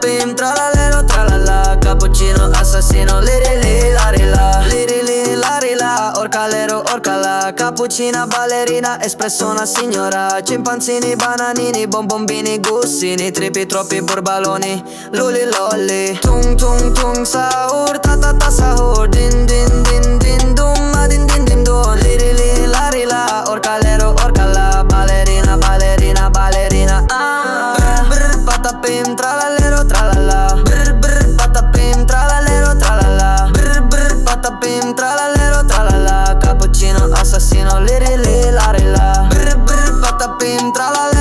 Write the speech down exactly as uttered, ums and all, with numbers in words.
patapim, tralalero, tralala. Cappuccino, assassino, liri li, lari la. Liri li, lari la, orcalero, orcala. Cappuccina, ballerina, espresso una signora. Cimpanzini, bananini, bonbombini, gussini. Tripi, troppi burbaloni, luli lolli. Tung tung tung, sahur, ta ta ta sahur. Din din din din dum, ma din din din dum. Liri li, lari la, orcalero, orcala. Ballerina, ballerina, ballerina, ah. Brr brr, patapim, tralalero, tralala. Brr brr, patapim, tralalero, tralala. Brr brr, patapim, tralalero, tralala. Cappuccino, assassino, liri li, lari la. Brr brr, patapim, tralala.